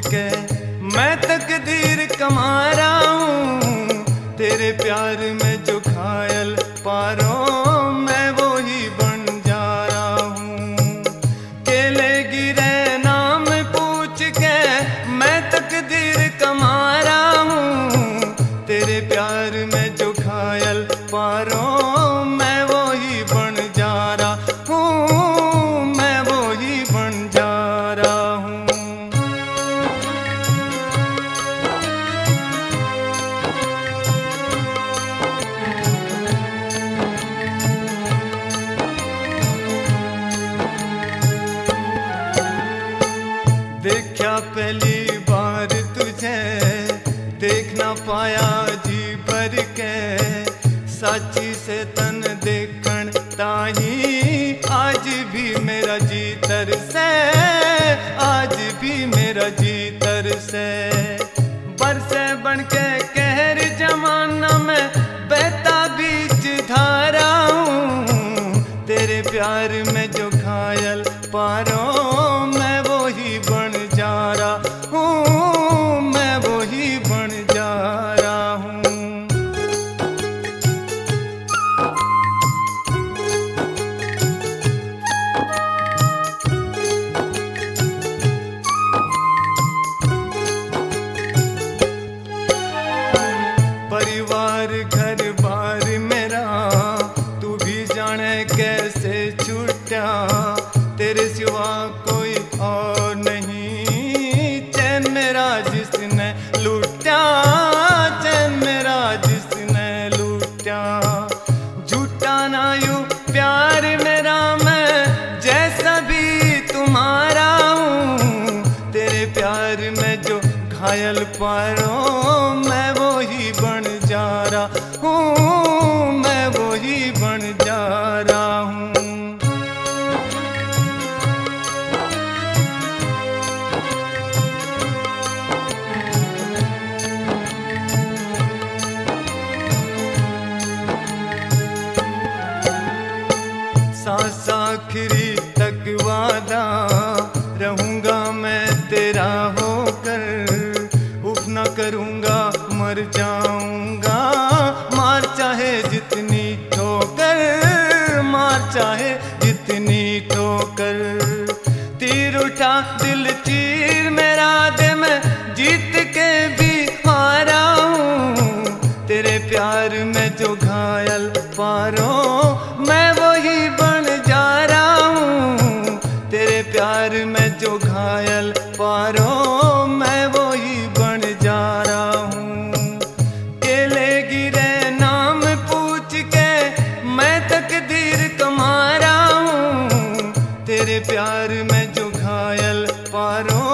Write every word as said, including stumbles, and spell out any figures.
के मैं तकदीर कमा रहा हूँ। तेरे प्यार में जो घायल पारों मैं वो ही बन जा रहा हूँ। केले गिरे नाम पूछ के मैं तकदीर कमा रहा हूँ। तेरे प्यार में जो घायल पारों मैं वो ही बन जा रहा हूँ, मैं वो ही बन जा रहा हूँ। देखा पहली बार तुझे देख ना पाया जी भर के, साची से तन देखण ताही आज भी मेरा जी तरसे, आज भी मेरा जी तरसे। बरसे बन के कहर जमाना में बहता बीच धारा हूँ। तेरे प्यार में जो घायल पारों मैं वो ही बन जा रहा हूँ, मैं वो ही बन जा रहा हूँ। परिवार घर बार मेरा तू भी जाने कैसे छूटा, तेरे सिवा कोई और नहीं। चैन मेरा जिसने लूटा, चैन मेरा जिसने लूटा। झूठा ना यूं प्यार मेरा मैं जैसा भी तुम्हारा हूँ। तेरे प्यार में जो घायल पारों मैं वो ही बन जा रहा हूँ, मैं वो ही बन जा रहा हूँ। सांस आखिरी तक वादा रहूंगा मैं तेरा होकर, उफ न करूंगा मर जाऊंगा। मार चाहे जितनी ठोकर, मार चाहे जितनी ठोकर। तीर उठा दिल चीर मेरा दे मैं जीत के भी हारा हूँ। तेरे प्यार में जो घायल पारों मैं वो ही बन जा रहा हूँ। तेरे प्यार में जो घायल पारों मैं वो ही बन जा रहा हूँ। केले गिरे नाम पूछ के मैं तकदीर कमा रहा हूँ। तेरे प्यार में जो घायल पारों